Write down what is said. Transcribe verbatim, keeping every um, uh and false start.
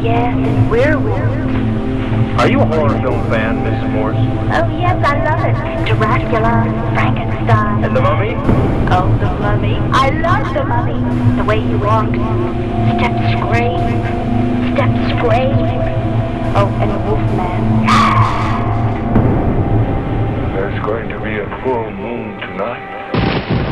Yes, and werewolves. Are you a horror film fan, Missus Morse? Oh, yes, I love it. Dracula, Frankenstein. And The Mummy? Oh, The Mummy. I love The Mummy. The way he walks. Step scream. Step scream. Oh, and the Wolfman. There's going to be a full moon tonight.